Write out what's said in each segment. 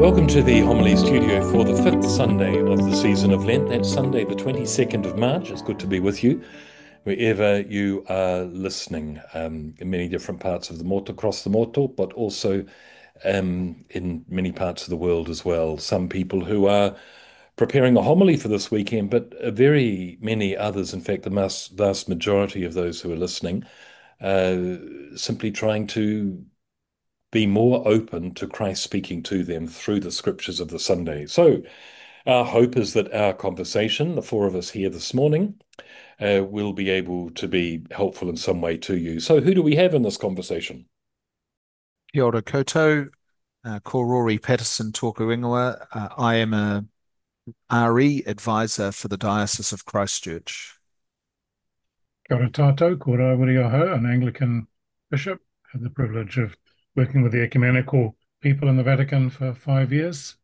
Welcome to the Homily Studio for the fifth Sunday of the season of Lent. That's Sunday, the 22nd of March. It's good to be with you wherever you are listening, in many different parts of the Moto, across the Moto, but also in many parts of the world as well. Some people who are preparing a homily for this weekend, but very many others, in fact, the vast majority of those who are listening, simply trying to be more open to Christ speaking to them through the scriptures of the Sunday. So, our hope is that our conversation, the four of us here this morning, will be able to be helpful in some way to you. So, who do we have in this conversation? Kia ora koutou, ko Rory Patterson tōku ingoa. I am a RE advisor for the Diocese of Christchurch. Kia ora tātou, ko Rawiri Aho, an Anglican bishop. Had the privilege of working with the ecumenical people in the Vatican for 5 years.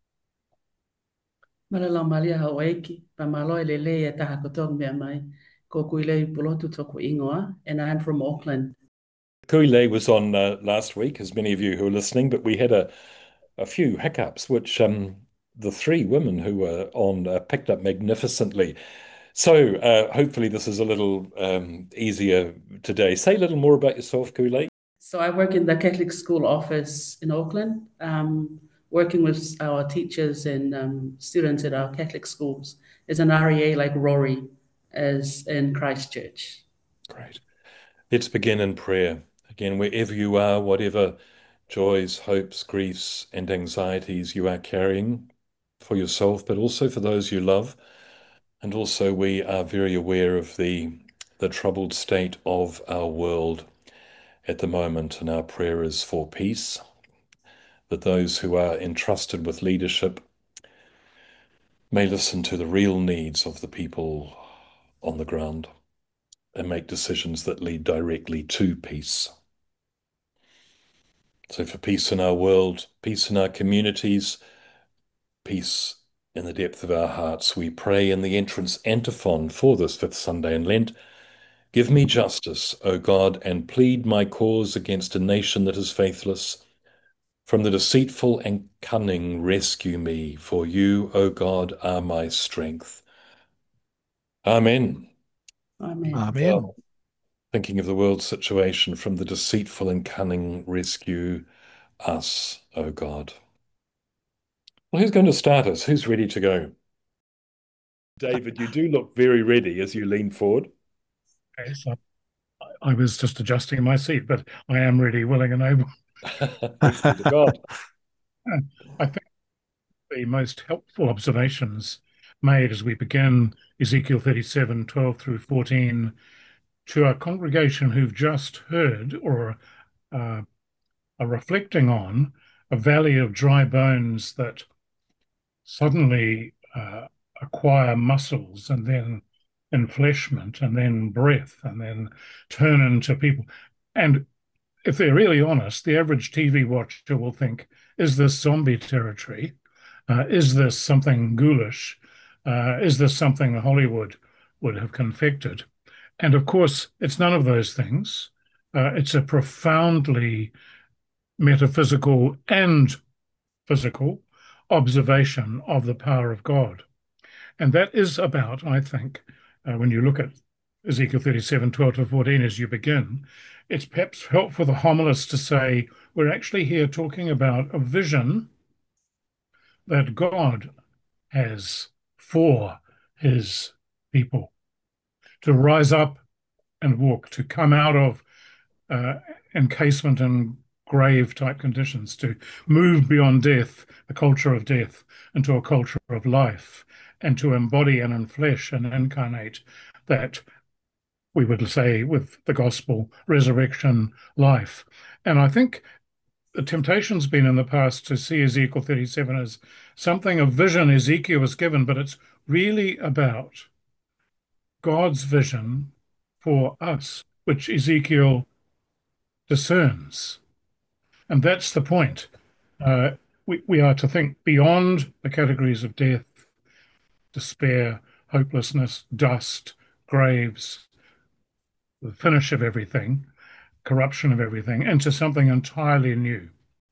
Malala malia Hawaii, pamalo lele e taha kotong mea mai, ko kuile pulotu toko ingoa, and I'm from Auckland. Kuile was on last week, as many of you who are listening, but we had a few hiccups, which the three women who were on picked up magnificently. So hopefully this is a little easier today. Say a little more about yourself, Kuile. So I work in the Catholic School office in Auckland, working with our teachers and students at our Catholic schools as an REA like Rory, as in Christchurch. Great. Let's begin in prayer. Again, wherever you are, whatever joys, hopes, griefs, and anxieties you are carrying for yourself, but also for those you love. And also, we are very aware of the troubled state of our world at the moment, and our prayer is for peace, that those who are entrusted with leadership may listen to the real needs of the people on the ground and make decisions that lead directly to peace. So for peace in our world, peace in our communities, peace in the depth of our hearts, we pray in the entrance antiphon for this fifth Sunday in Lent. Give me justice, O God, and plead my cause against a nation that is faithless. From the deceitful and cunning rescue me, for you, O God, are my strength. Amen. Amen. Amen. Well, thinking of the world situation, from the deceitful and cunning rescue us, O God. Well, who's going to start us? Who's ready to go? David, you do look very ready as you lean forward. Okay, so I was just adjusting my seat, but I am ready, willing, and able. Thanks be to God. I think the most helpful observations made as we begin Ezekiel 37, 12 through 14, to our congregation who've just heard or are reflecting on a valley of dry bones that suddenly acquire muscles and then enfleshment and then breath and then turn into people. And if they're really honest, the average TV watcher will think, is this zombie territory? Is this something ghoulish? Is this something Hollywood would have confected? And of course, it's none of those things. It's a profoundly metaphysical and physical observation of the power of God. And that is about, I think, when you look at Ezekiel 37, 12 to 14 as you begin, it's perhaps helpful for the homilist to say, we're actually here talking about a vision that God has for his people to rise up and walk, to come out of encasement and grave type conditions, to move beyond death, the culture of death, into a culture of life, and to embody and enflesh and incarnate that we would say with the gospel, resurrection, life. And I think the temptation's been in the past to see Ezekiel 37 as something of vision Ezekiel was given, but it's really about God's vision for us, which Ezekiel discerns. And that's the point. Uh, we are to think beyond the categories of death, despair, hopelessness, dust, graves, the finish of everything, corruption of everything, into something entirely new.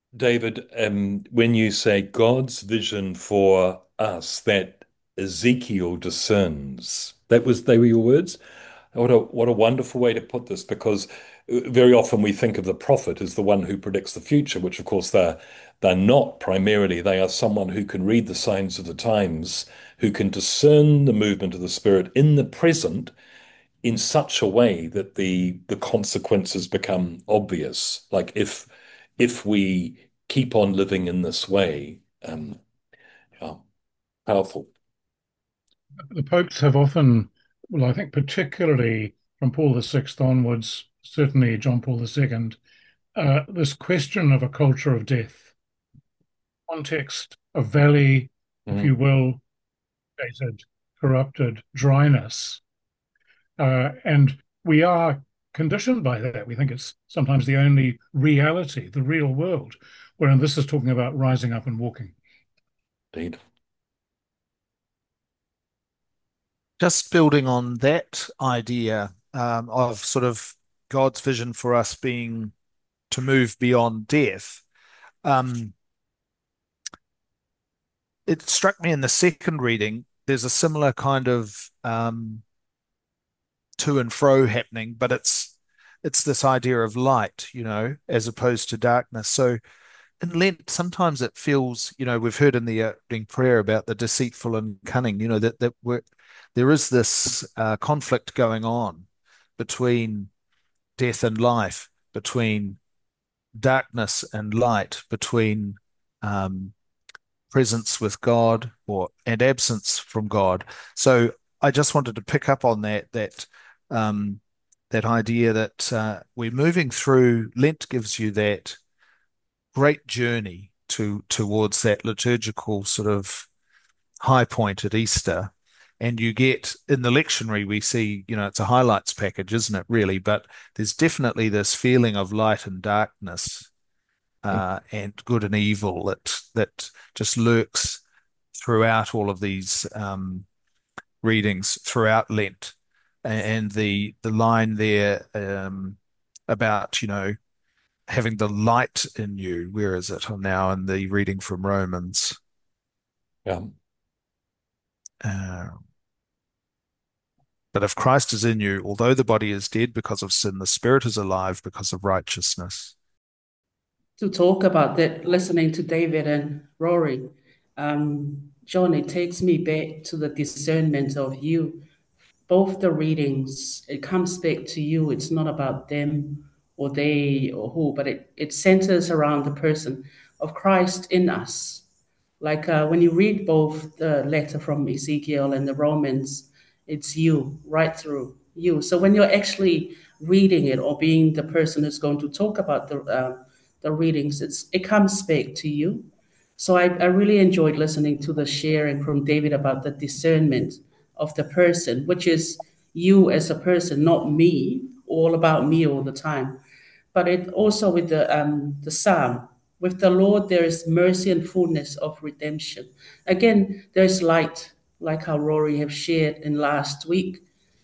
David, when you say God's vision for us that Ezekiel discerns, they were your words? What a wonderful way to put this, because very often we think of the prophet as the one who predicts the future, which of course they're not primarily. They are someone who can read the signs of the times, who can discern the movement of the Spirit in the present in such a way that the consequences become obvious. Like if we keep on living in this way, yeah, powerful. The popes have often, well, I think particularly from Paul VI onwards, certainly John Paul II, this question of a culture of death, context, a valley, if Mhm. you will, dated, corrupted, dryness. And we are conditioned by that. We think it's sometimes the only reality, the real world, wherein this is talking about rising up and walking. Indeed. Just building on that idea of sort of God's vision for us being to move beyond death. Um, it struck me in the second reading, there's a similar kind of to and fro happening, but it's this idea of light, as opposed to darkness. So in Lent, sometimes it feels, we've heard in the opening prayer about the deceitful and cunning, there is this conflict going on between death and life, between darkness and light, between um, presence with God and absence from God. So I just wanted to pick up on um, that idea that we're moving through. Lent gives you that great journey towards that liturgical sort of high point at Easter. And you get in the lectionary, we see, it's a highlights package, isn't it, really? But there's definitely this feeling of light and darkness and good and evil that just lurks throughout all of these readings throughout Lent. And the line there about, having the light in you. Where is it? Now in the reading from Romans. Yeah. Uh, but if Christ is in you, although the body is dead because of sin, the spirit is alive because of righteousness. To talk about that, listening to David and Rory, John, it takes me back to the discernment of you. Both the readings, it comes back to you. It's not about them or they or who, but it centers around the person of Christ in us. Like when you read both the letter from Ezekiel and the Romans, it's you right through you. So when you're actually reading it or being the person who's going to talk about the readings, it comes back to you. So I really enjoyed listening to the sharing from David about the discernment of the person, which is you as a person, not me, all about me all the time. But it also with the psalm, with the Lord there is mercy and fullness of redemption. Again, there's light, like how Rory have shared in last week,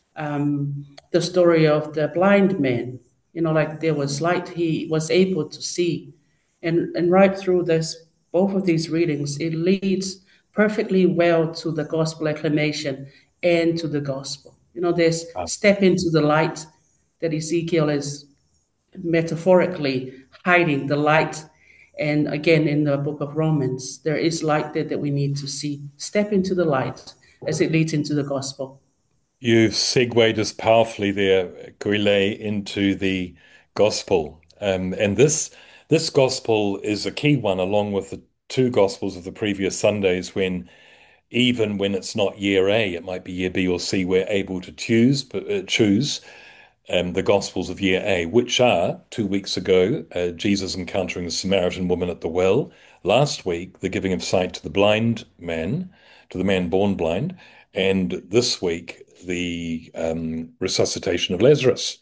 the story of the blind man. Like there was light, he was able to see, and right through this, both of these readings, it leads perfectly well to the gospel acclamation and to the gospel. There's Ah. step into the light that Ezekiel is metaphorically hiding the light. And again, in the book of Romans, there is light there that we need to see. Step into the light as it leads into the gospel. You've segued us powerfully there, Guile, into the gospel. And this gospel is a key one, along with the two gospels of the previous Sundays, when even when it's not year A, it might be year B or C, we're able to choose the Gospels of year A, which are 2 weeks ago, Jesus encountering the Samaritan woman at the well. Last week, the giving of sight to the blind man, to the man born blind. And this week, the resuscitation of Lazarus.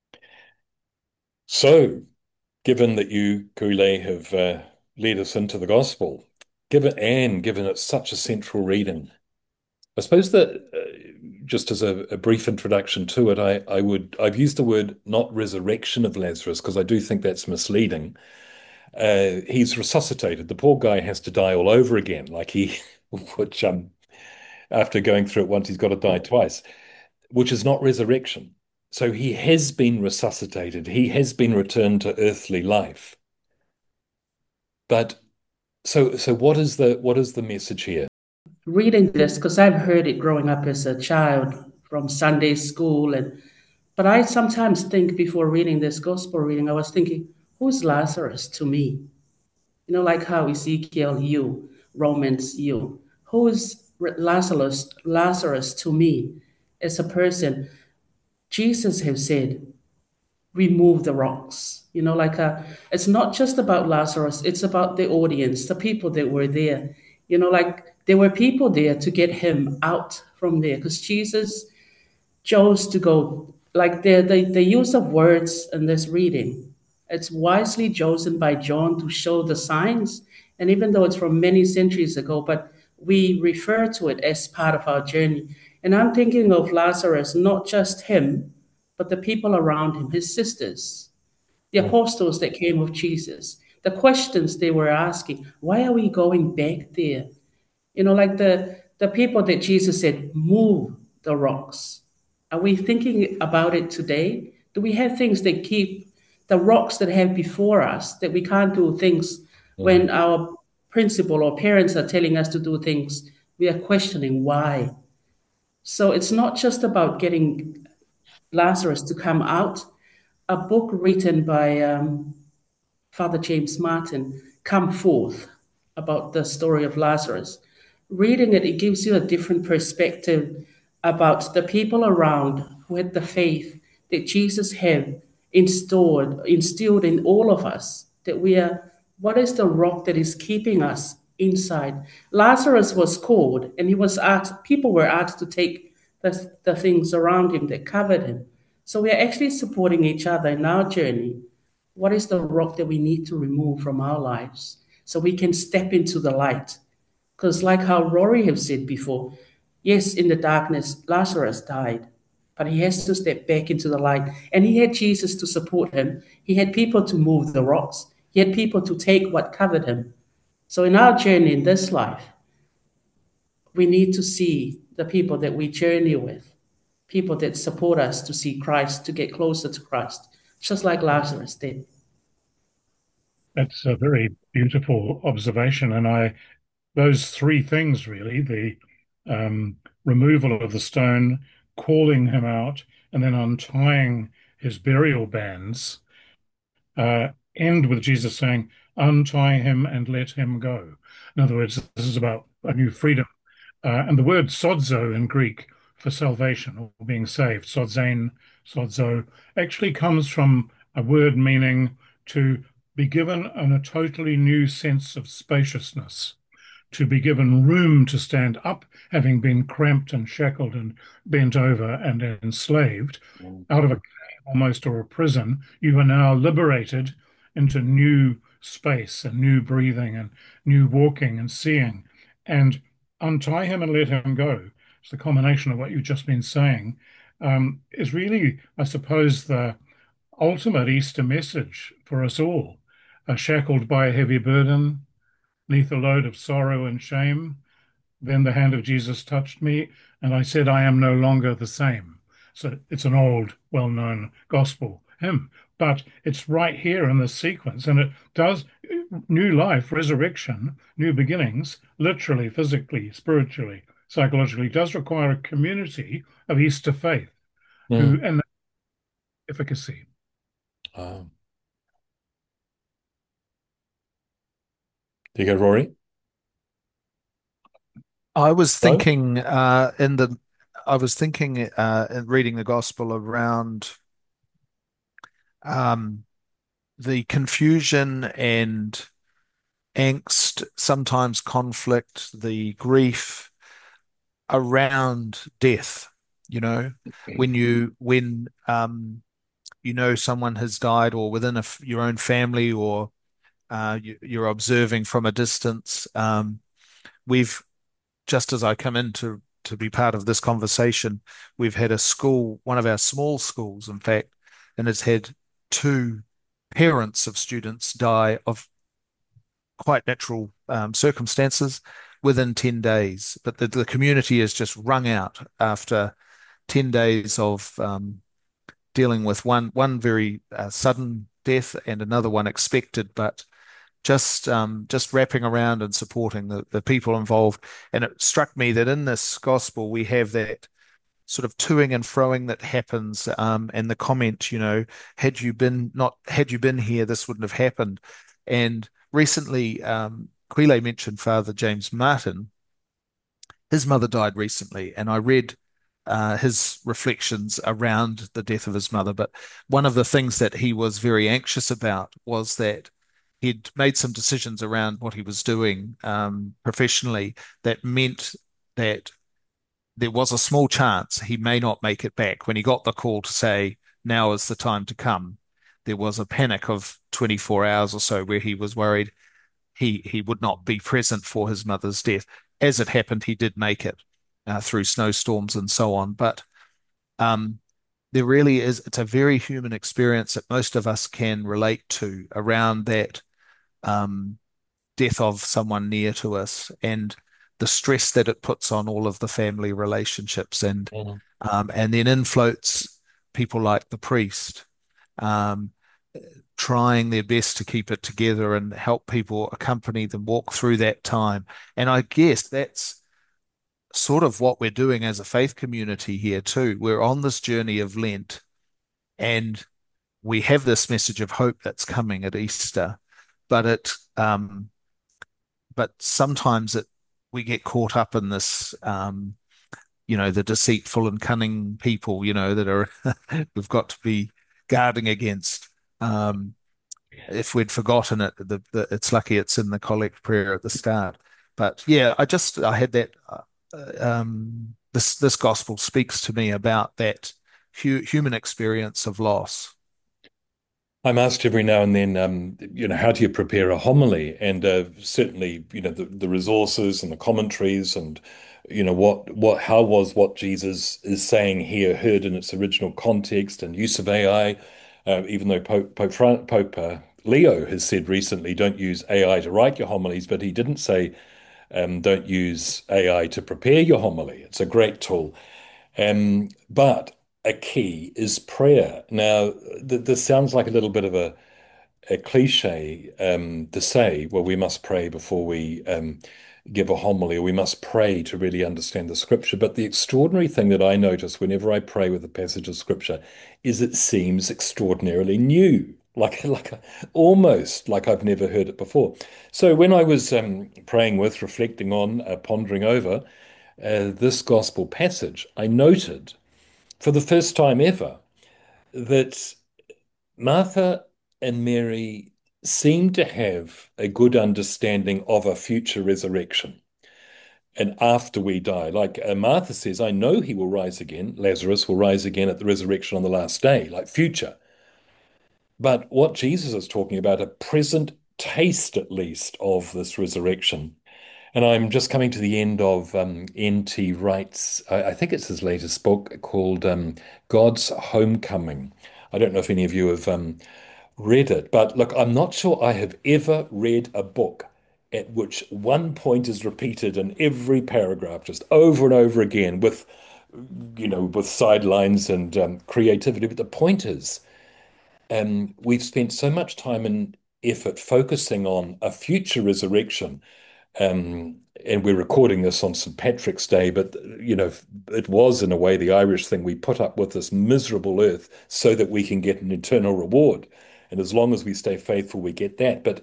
So, given that you, Koule, have led us into the Gospel, given it's such a central reading, I suppose that just as a brief introduction to it, I've used the word not resurrection of Lazarus because I do think that's misleading. he's resuscitated. The poor guy has to die all over again, which after going through it once, he's got to die twice, which is not resurrection. So he has been resuscitated. He has been returned to earthly life. But so what is the message here? Reading this, because I've heard it growing up as a child from Sunday school, but I sometimes think before reading this gospel reading, I was thinking, who's Lazarus to me? You know, like how Ezekiel, you, Romans, you. Who's Lazarus to me as a person? Jesus have said, remove the rocks. You know, it's not just about Lazarus, it's about the audience, the people that were there. You know, like there were people there to get him out from there because Jesus chose to go, like the use of words in this reading. It's wisely chosen by John to show the signs. And even though it's from many centuries ago, but we refer to it as part of our journey. And I'm thinking of Lazarus, not just him, but the people around him, his sisters, the apostles that came with Jesus, the questions they were asking. Why are we going back there? You know, like the people that Jesus said, move the rocks. Are we thinking about it today? Do we have things that keep the rocks that have before us that we can't do things when our principal or parents are telling us to do things? We are questioning why. So it's not just about getting Lazarus to come out. A book written by Father James Martin, Come Forth, about the story of Lazarus. Reading it, it gives you a different perspective about the people around who had the faith that Jesus had instilled in all of us, that we are, what is the rock that is keeping us inside? Lazarus was called and he was asked, people were asked to take the things around him that covered him. So we are actually supporting each other in our journey. What is the rock that we need to remove from our lives so we can step into the light? Because like how Rory have said before, yes, in the darkness, Lazarus died, but he has to step back into the light. And he had Jesus to support him. He had people to move the rocks. He had people to take what covered him. So in our journey in this life, we need to see the people that we journey with, people that support us to see Christ, to get closer to Christ, just like Lazarus did. That's a very beautiful observation. And those three things really, the removal of the stone, calling him out, and then untying his burial bands, end with Jesus saying, untie him and let him go. In other words, this is about a new freedom. And the word sozo in Greek for salvation or being saved, sozein, sozo, actually comes from a word meaning to be given a totally new sense of spaciousness, to be given room to stand up, having been cramped and shackled and bent over and enslaved out of a cave almost or a prison. You are now liberated into new space and new breathing and new walking and seeing. And untie him and let him go. It's the combination of what you've just been saying, is really, I suppose, the ultimate Easter message for us all. Shackled by a heavy burden, neath a load of sorrow and shame, then the hand of Jesus touched me, and I said, I am no longer the same. So it's an old, well-known gospel hymn, but it's right here in this sequence, and it does new life, resurrection, new beginnings, literally, physically, spiritually, psychologically, does require a community of Easter faith and efficacy. There you go, Rory. I was Hello? thinking in reading the gospel around the confusion and angst, sometimes conflict, the grief around death. You know, when you know someone has died, or within your own family, or you're observing from a distance. We've just as I come in to be part of this conversation, we've had a school, one of our small schools, in fact, and it's had two parents of students die of quite natural circumstances within 10 days. But the community is just wrung out after 10 days of dealing with one very sudden death and another one expected, but just wrapping around and supporting the people involved. And it struck me that in this gospel we have that sort of toing and froing that happens, and the comment, had you been here, this wouldn't have happened. And recently, Quile mentioned Father James Martin. His mother died recently, and I read his reflections around the death of his mother. But one of the things that he was very anxious about was that he'd made some decisions around what he was doing professionally that meant that there was a small chance he may not make it back. When he got the call to say, now is the time to come, there was a panic of 24 hours or so where he was worried he would not be present for his mother's death. As it happened, he did make it through snowstorms and so on. But um, there really is, it's a very human experience that most of us can relate to around that um, death of someone near to us and the stress that it puts on all of the family relationships, Mhm. and then infloats people like the priest, um, trying their best to keep it together and help people, accompany them, walk through that time. And I guess that's sort of what we're doing as a faith community here too. We're on this journey of Lent, and we have this message of hope that's coming at Easter, but sometimes we get caught up in this, the deceitful and cunning people, that are we've got to be guarding against. If we'd forgotten it, it's lucky it's in the collect prayer at the start. But yeah, I had that. This gospel speaks to me about that human experience of loss. I'm asked every now and then, how do you prepare a homily? And certainly, the resources and the commentaries and, how was what Jesus is saying here heard in its original context and use of AI, even though Pope Leo has said recently, don't use AI to write your homilies, but he didn't say, don't use AI to prepare your homily. It's a great tool. But a key is prayer. Now, this sounds like a little bit of a cliche to say, well, we must pray before we give a homily, or we must pray to really understand the scripture. But the extraordinary thing that I notice whenever I pray with a passage of scripture is it seems extraordinarily new. Almost like I've never heard it before. So when I was praying with, reflecting on, pondering over this gospel passage, I noted for the first time ever that Martha and Mary seem to have a good understanding of a future resurrection. And after we die, like Martha says, I know he will rise again. Lazarus will rise again at the resurrection on the last day, like future. But what Jesus is talking about, a present taste at least of this resurrection. And I'm just coming to the end of N.T. Wright's, I think it's his latest book called God's Homecoming. I don't know if any of you have read it, but look, I'm not sure I have ever read a book at which one point is repeated in every paragraph, just over and over again, with sidelines and creativity. But the point is, we've spent so much time and effort focusing on a future resurrection, and we're recording this on St. Patrick's Day, but it was in a way the Irish thing. We put up with this miserable earth so that we can get an eternal reward. And as long as we stay faithful, we get that. But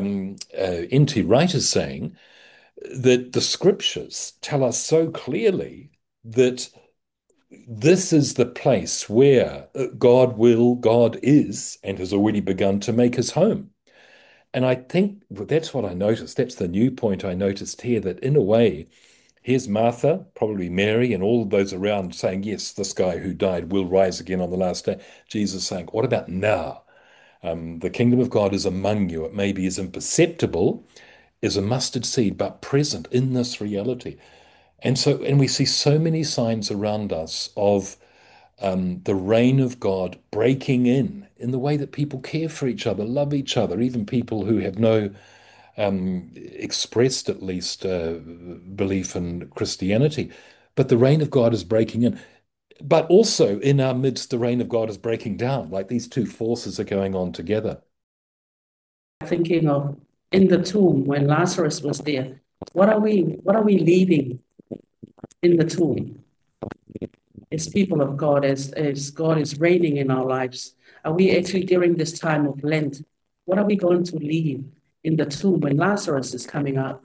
N.T. Wright is saying that the scriptures tell us so clearly that this is the place where God is, and has already begun to make his home. And I think that's what I noticed. That's the new point I noticed here, that in a way, here's Martha, probably Mary, and all of those around saying, yes, this guy who died will rise again on the last day. Jesus saying, what about now? The kingdom of God is among you. It maybe is imperceptible, is a mustard seed, but present in this reality. And we see so many signs around us of the reign of God breaking in the way that people care for each other, love each other, even people who have no expressed at least belief in Christianity. But the reign of God is breaking in. But also in our midst, the reign of God is breaking down. Like these two forces are going on together. Thinking of in the tomb when Lazarus was there, what are we leaving in the tomb as people of God, as God is reigning in our lives? Are we actually during this time of Lent, what are we going to leave in the tomb when Lazarus is coming out?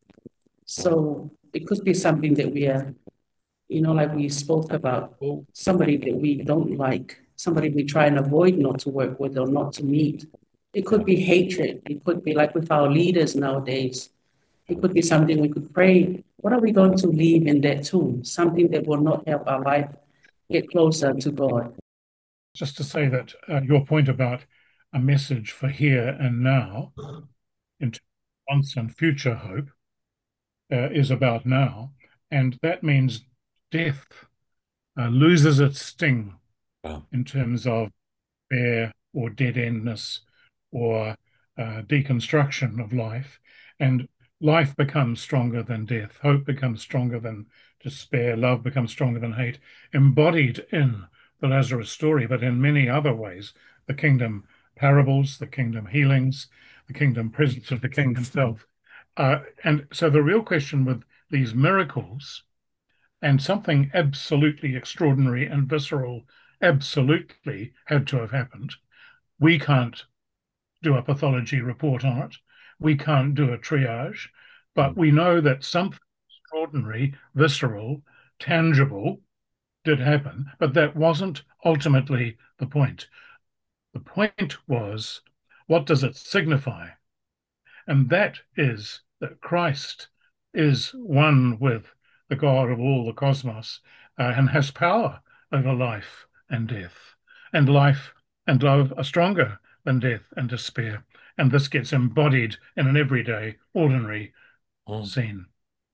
So it could be something that we are, like we spoke about, somebody that we don't like, somebody we try and avoid not to work with or not to meet. It could be hatred. It could be like with our leaders nowadays. It could be something we could pray. What are we going to leave in that tomb? Something that will not help our life get closer to God. Just to say that your point about a message for here and now, in once and future hope, is about now, and that means death loses its sting Wow. in terms of despair or dead endness or deconstruction of life, and life becomes stronger than death. Hope becomes stronger than despair. Love becomes stronger than hate, embodied in the Lazarus story, but in many other ways. The kingdom parables, the kingdom healings, the kingdom presence of the king himself. And so the real question with these miracles and something absolutely extraordinary and visceral absolutely had to have happened. We can't do a pathology report on it. We can't do a triage, but we know that something extraordinary, visceral, tangible did happen, but that wasn't ultimately the point. The point was, what does it signify? And that is that Christ is one with the God of all the cosmos and has power over life and death. And life and love are stronger than death and despair. And this gets embodied in an everyday, ordinary scene.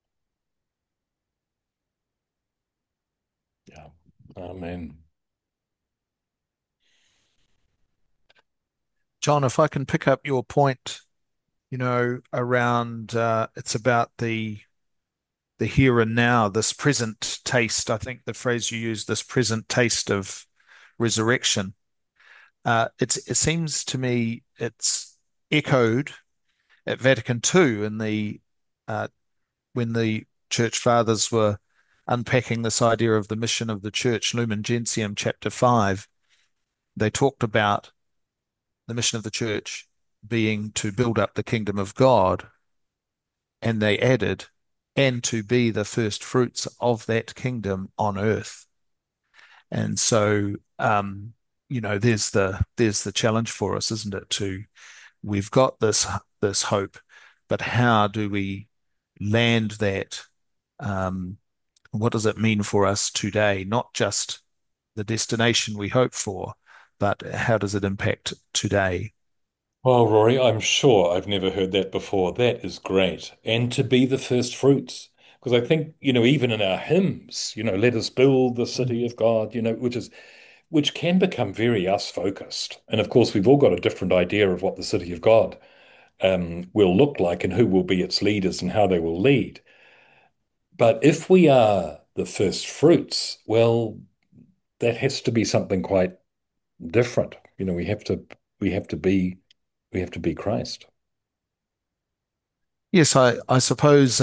Yeah. Amen. John, if I can pick up your point, around it's about the here and now, this present taste. I think the phrase you use, this present taste of resurrection. It seems to me it's echoed at Vatican II in the when the church fathers were unpacking this idea of the mission of the church, Lumen Gentium, chapter 5. They talked about the mission of the church being to build up the kingdom of God, and they added, and to be the first fruits of that kingdom on earth. And so, there's the challenge for us, isn't it? We've got this hope, but how do we land that? What does it mean for us today? Not just the destination we hope for, but how does it impact today? Well, Rory, I'm sure I've never heard that before. That is great. And to be the first fruits. Because I think, even in our hymns, let us build the city of God, which can become very us focused. And of course, we've all got a different idea of what the city of God will look like and who will be its leaders and how they will lead. But if we are the first fruits, well, that has to be something quite different. We have to be we have to be Christ. Yes, I suppose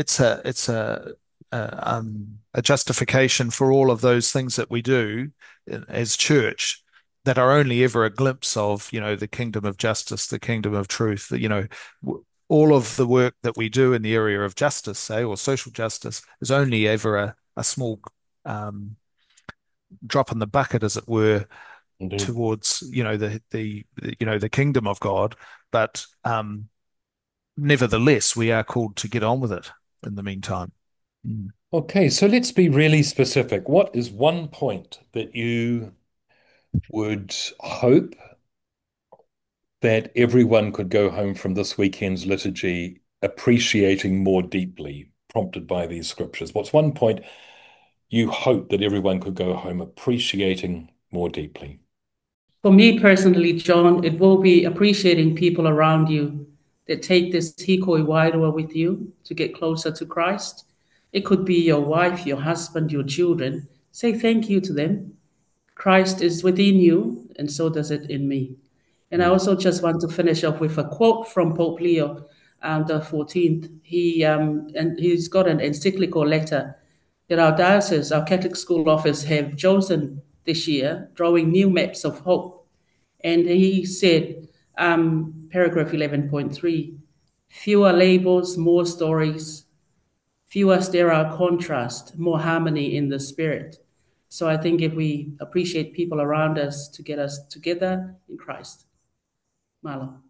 it's a justification for all of those things that we do as church that are only ever a glimpse of, the kingdom of justice, the kingdom of truth. All of the work that we do in the area of justice, say, or social justice, is only ever a small um, drop in the bucket, as it were, Indeed. towards the kingdom of God. But nevertheless, we are called to get on with it in the meantime. Mm. Okay, so let's be really specific. What is one point that you would hope that everyone could go home from this weekend's liturgy appreciating more deeply, prompted by these scriptures? What's one point you hope that everyone could go home appreciating more deeply? For me personally, John, it will be appreciating people around you that take this hikoi wairua with you to get closer to Christ. It could be your wife, your husband, your children. Say thank you to them. Christ is within you, and so does it in me. And I also just want to finish off with a quote from Pope Leo the 14th. And he's got an encyclical letter that our diocese, our Catholic School Office, have chosen this year, drawing new maps of hope. And he said, paragraph 11.3, fewer labels, more stories, fewer sterile contrast, more harmony in the spirit. So I think if we appreciate people around us to get us together in Christ. Malo.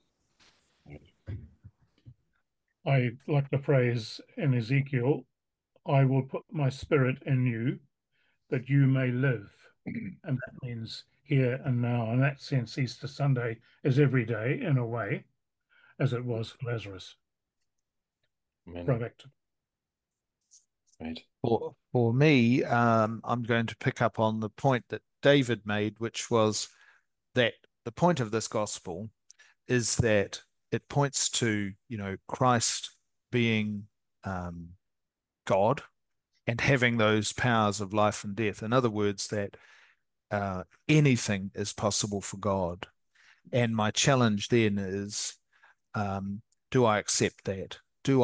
I like the phrase in Ezekiel, I will put my spirit in you that you may live. And that means here and now. In that sense, Easter Sunday is every day in a way, as it was for Lazarus. Correct. Right. For me, I'm going to pick up on the point that David made, which was that the point of this gospel is that it points to, Christ being God and having those powers of life and death. In other words, that anything is possible for God. And my challenge then is, do I accept that? Do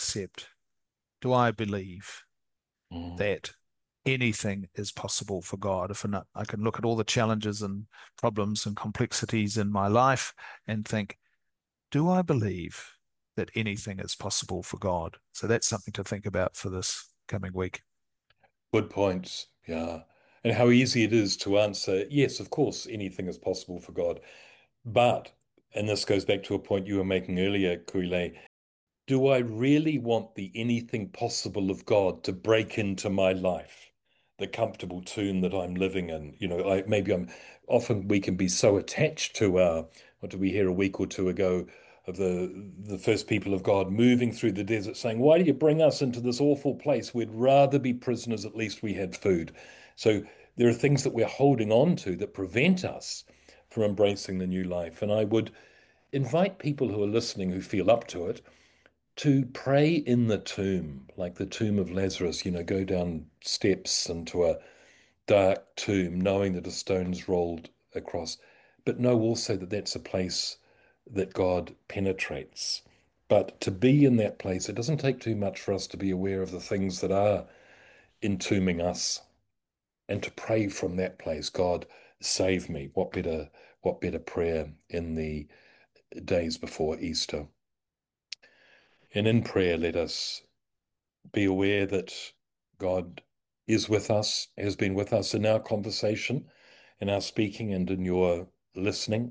I believe that anything is possible for God? If not, I can look at all the challenges and problems and complexities in my life and think, do I believe that anything is possible for God? So that's something to think about for this coming week. Good points. Yeah. And how easy it is to answer, yes, of course, anything is possible for God. But, and this goes back to a point you were making earlier, Kuile, do I really want the anything possible of God to break into my life, the comfortable tomb that I'm living in? Often we can be so attached to what did we hear a week or two ago of the first people of God moving through the desert saying, why do you bring us into this awful place? We'd rather be prisoners, at least we had food. So there are things that we're holding on to that prevent us from embracing the new life. And I would invite people who are listening who feel up to it to pray in the tomb, like the tomb of Lazarus, go down steps into a dark tomb, knowing that a stone's rolled across, but know also that that's a place that God penetrates. But to be in that place, it doesn't take too much for us to be aware of the things that are entombing us and to pray from that place, God, save me. What better prayer in the days before Easter? And in prayer, let us be aware that God is with us, has been with us in our conversation, in our speaking, and in your listening.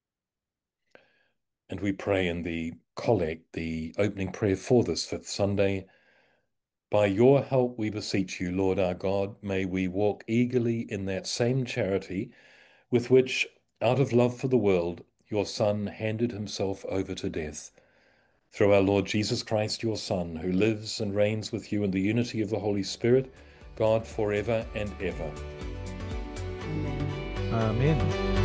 And we pray in the collect, the opening prayer for this fifth Sunday. By your help, we beseech you, Lord our God, may we walk eagerly in that same charity with which, out of love for the world, your Son handed himself over to death. Through our Lord Jesus Christ, your Son, who lives and reigns with you in the unity of the Holy Spirit, God forever and ever. Amen.